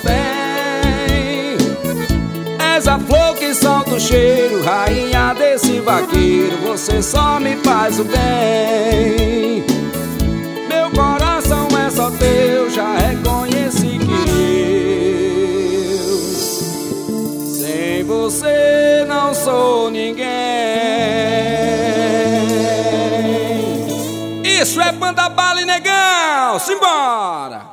tem. És a flor que solta o cheiro, rainha desse vaqueiro, você só me faz o bem. Meu coração é só teu, já reconheci que eu sem você não sou ninguém. Isso é Banda Bala e Negão, simbora!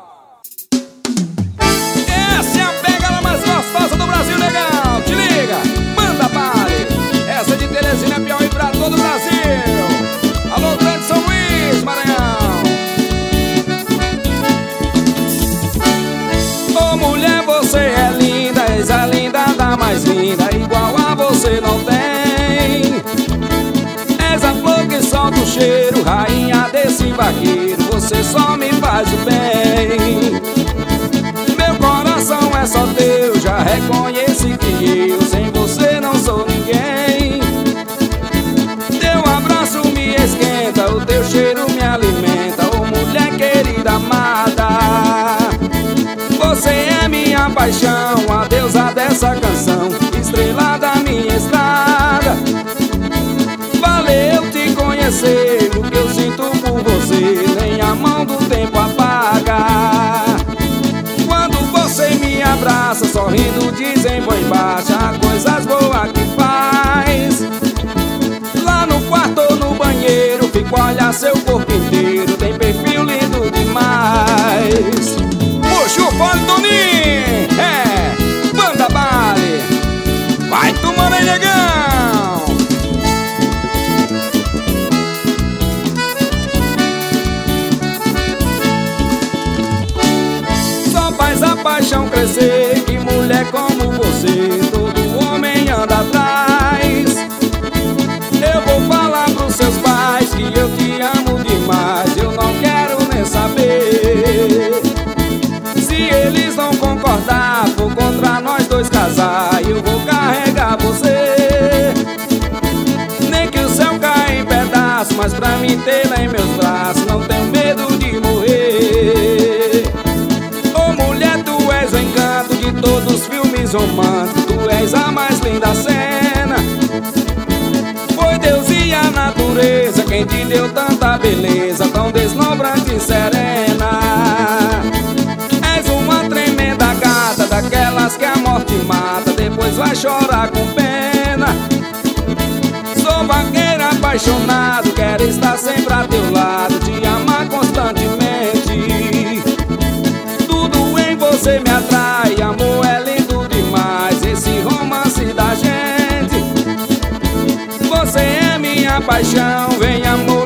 Essa é a pegada mais gostosa do Brasil, negão, te liga! Banda Bala, essa é de Teresina, Piauí pra todo o Brasil. Alô, grande São Luís, Maranhão. Ô mulher, você é linda, és a linda da mais linda, igual a você não tem. És a flor que solta o cheiro, rainha desse vaqueiro, você só me faz o bem. Meu coração é só teu, já reconheci que eu sem você não sou ninguém. Teu abraço me esquenta, o teu cheiro me alimenta, ô mulher querida amada. Você é minha paixão, a deusa dessa canção, estrela da minha estrada. Valeu te conhecer, o que eu sinto por você nem a mão do tempo apaga. Quando você me abraça, sorrindo dizem voz baixa, coisas boas que faz. Lá no quarto ou no banheiro, fico a olhar seu corpo inteiro, tem perfil lindo demais. Puxa o fone, Toninho! É, Banda Bala, vai tomando aí, negão! Só faz a paixão crescer, que mulher como você todo homem anda atrás. Eu vou falar pros seus pais que eu te amo demais, eu não quero nem saber. Se eles não concordar, for contra nós dois casar, eu vou carregar você. Nem que o céu caia em pedaços, mas pra mim tê-la em meus braços, não tenho medo de morrer. Ô mulher, tu és o encanto de todos os filmes românticos, tu és a mais linda cena. Foi Deus e a natureza quem te deu tanta beleza, tão deslumbrante e serena. És uma tremenda gata, daquelas que a morte mata, depois vai chorar com pena. Sou vaqueiro apaixonado, quero estar sempre a teu lado, te amar constantemente. Tudo em você me atrai, amor é lindo demais, esse romance da gente. Você é minha paixão, vem amor.